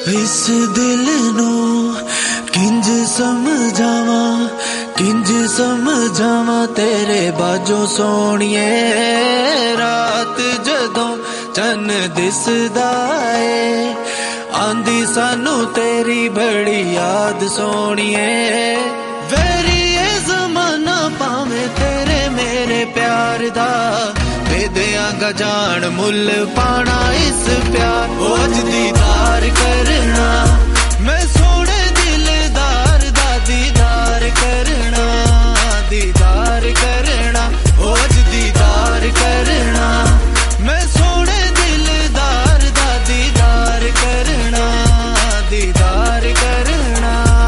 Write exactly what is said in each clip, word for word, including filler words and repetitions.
इस दिल नू किंज समझावा किंज समझावा तेरे बाजों सोनिए। रात जदों चन दिसदा ए आंदी सानू तेरी बड़ी याद सोनिए। वेरी ए जमाना पावे तेरे मेरे प्यार दा दे देंगा जान मुल पाना इस प्यार। ओ अज दीदार करना मैं सोने दिलदार दा दीदार करना दीदार करना। ओ अज दीदार करना मैं सोने दिलदार दा दीदार करना दीदार करना।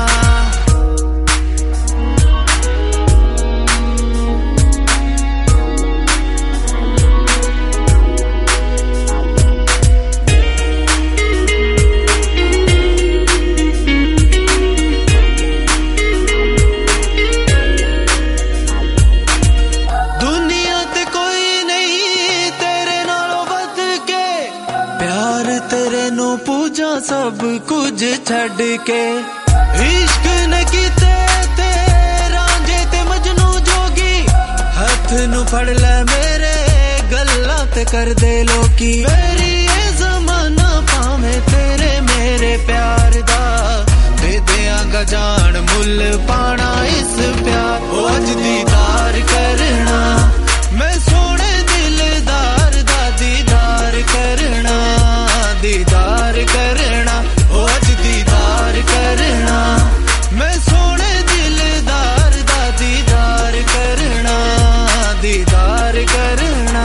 तेरे नो पूजा सब कुछ छड़ के इश्क न कीते ते रांझे ते मजनू जोगी। हथ नु फड़ ले मेरे गल्ला ते कर दे लोकी। मेरी ये जमाना पावे तेरे मेरे प्यार दा दे देंगा जान मुल पाना इस प्यार। ओ अज दीदार करना मैं सोने दिलदार दा दीदार करना दीदार करना। ओ अज दीदार करना मैं सोने दिलदार दा दीदार करना दीदार करना।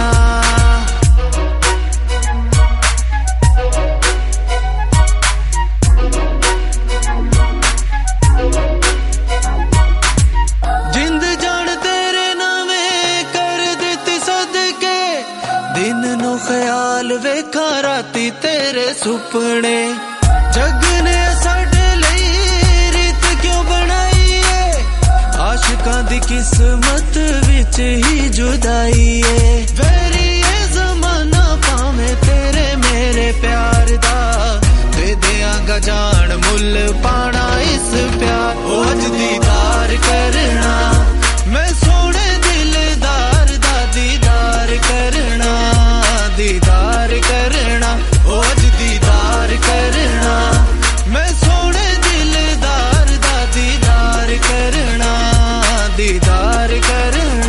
जिंद जान तेरे नामे कर दिती सदके दिन नु ख्याल वेखा राती तेरे सुपने। जग ने साडे लई रीत क्यों बनाई है आशिकां दी किस्मत विच ही जुदाई है। वेरी ए जमाना पावे तेरे मेरे प्यार दा दे देंगा जान मुल पाना इस प्यार। ओ अज दीदार करना मैं सोने दिलदार दा दीदार करना दीदार करना। ओ अज दीदार करना मैं सोने दिलदार दा दीदार करना दीदार करना।